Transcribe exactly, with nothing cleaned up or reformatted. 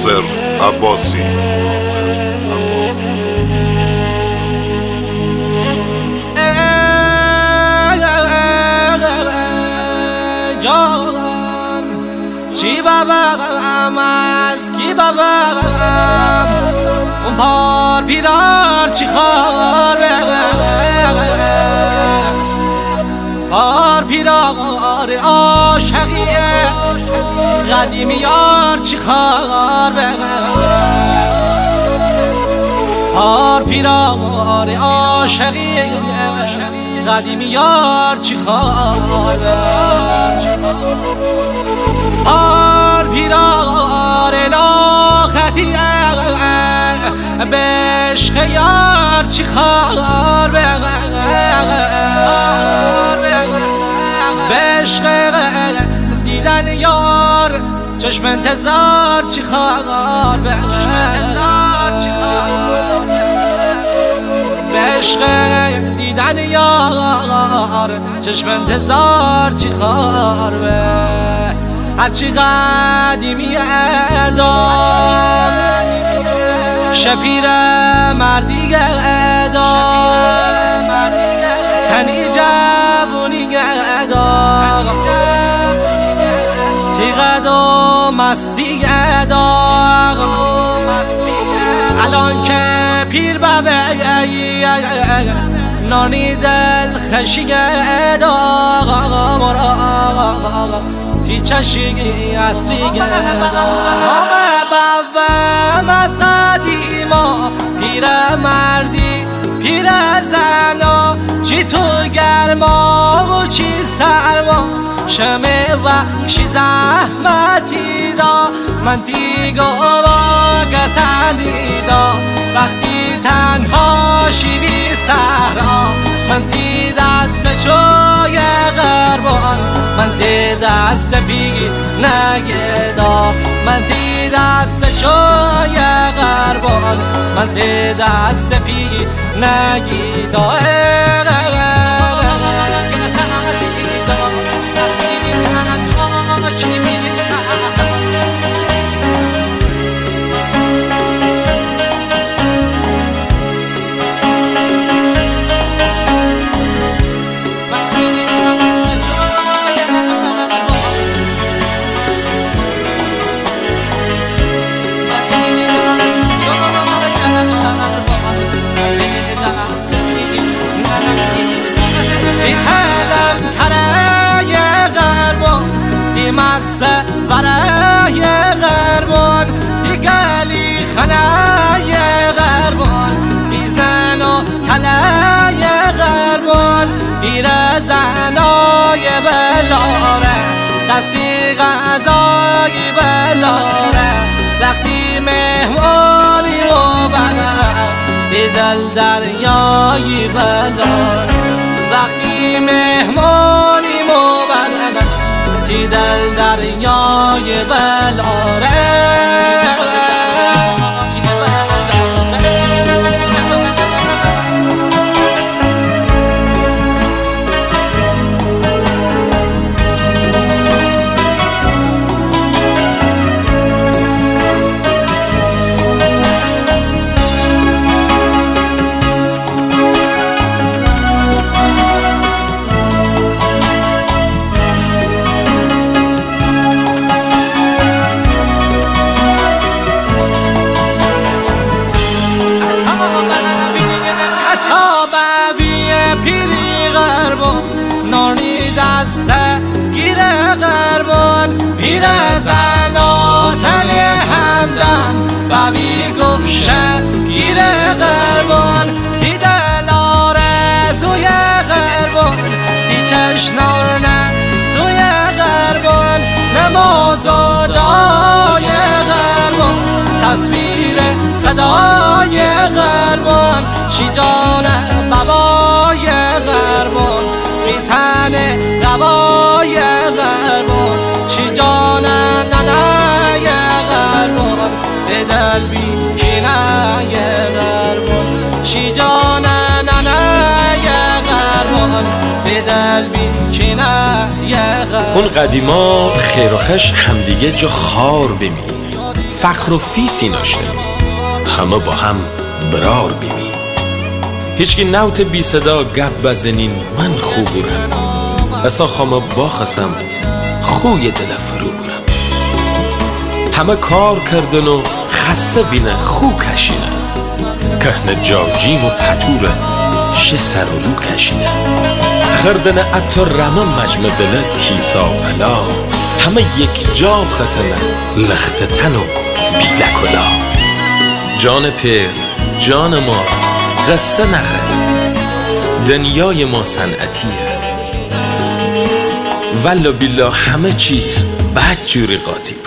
ناصر عباسی. جان چی بابم از کی بابم اون پار پیرار چی خار پار پیرار عاشقیه قدیمی یار چی خار پار پیرار عاشقیه قدیمی یار چی خار پار پیرار ناخطی به عشق یار چی خار به عشق دیدن یار چشم انتظار چی خار به عشق دیدن یار چشم انتظار چی خار به هرچی قدیمی ادام شفیر مردی ادام تنی جوونی ادام تیغد و مستی ادام الان که پیر بابه نانی دل خشی ادام تی چشی اصری آمه بابم از قدیما پیر مردی پیر زنا چی تو گرما و چی سرما شمه و چی زحمتی دا من تیگو کسانی دا وقتی تنها شیوی سهرا من تی دست چوی غربان من تی دست پیگی نگدا من تی دست چوی غربان من تی دست پیگی نگدا مسه برای غربان دی گلی خنای غربان دی زن و کلای غربان پیر زنای بلاره دستی غذای بلاره وقتی مهمانی و بلاره بی دل دریای بلاره وقتی مهمانی و بلاره تی دل دریای بلاره نانی دست گیر غربان پیر زنا تل همدم بوی گوشه گیر غربان تی دل آرزوی غربان تی چشنار نه سوی غربان نماز و دعای غربان تصویر صدای غربان شیجان بابای غربان تن روای غربان شی جان ننای غربان به دل بی کنای غربان شی جان ننای غربان به دل بی کنای غربان. اون قدیما خیر و خش همدیگه جا خار بمی فخر و فیسی ناشتمی، همه با هم برار بیمی. هیچکی نوت بی صدا گپ بزنین من خوب برم، بسا خامه باخسم خوی دل فرو برم. همه کار کردن و خسته بینه خو کشینه، کهنه جاجیم و پتوره شه سر و رو کشینه. خردن اتو رمه مجمع دل تیسا پلا، همه یک جا ختنه لختتن و بیلکلا. جان پیر جان ما قصه نخه، دنیای ما صنعتیه، والله بالله همه چی بد جوری قاطی.